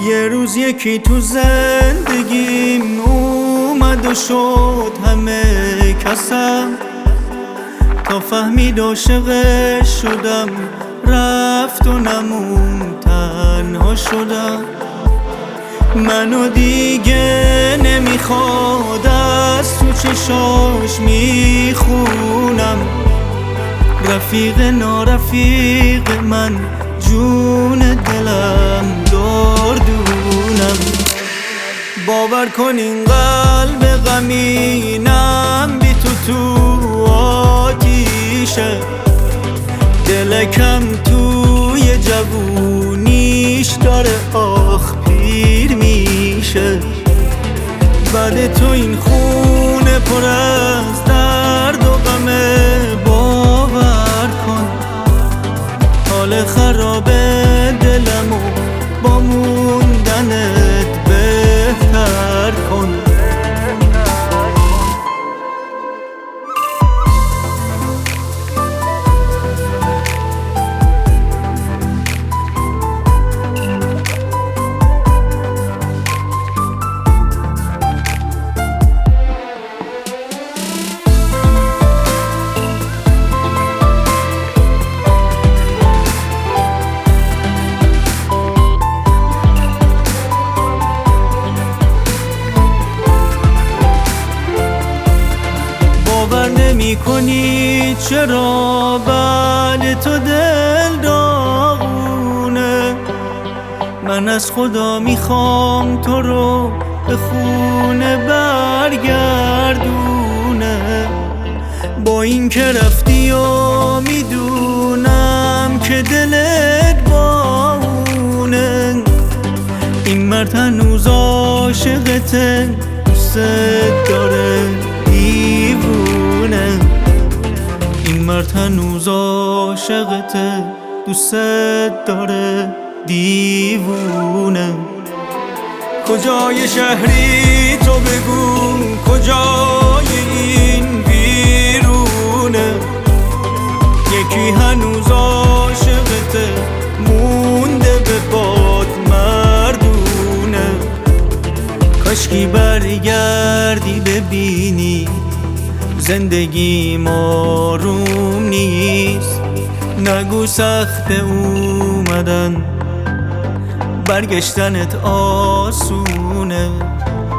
یه روز یکی تو زندگیم اومد و شد همه کسم، تا فهمید عاشقش شدم رفت و نمون تنها شدم. منو دیگه نمیخواد از تو چشاش میخونم، رفیق نارفیق من جون دلم دردونم. باور کن این قلب غمینم بی تو آتیشه، دلکم توی جوونیش داره آخ پیر میشه. بعد تو این خونه پر از درد و غمه، باور کن حال خراب دلمو با موندنت بهتر کن. باور نمی کنی چرا بعد تو دل داغونه، من از خدا میخوام تو رو به خونه برگردونه. با این که رفتی و میدونم که دلت با اونه، این مرد هنوز عاشقته دوست داره دیوونه. این مرد هنوز عاشقته دوست داره دیوونه. کجای شهری تو بگو، کجای این بیرونه، یکی هنوز عاشقته مونده به باد مردونه. کاشکی برگردی ببینی زندگی آروم نیست، نگو سخت اومدن برگشتنت آسونه.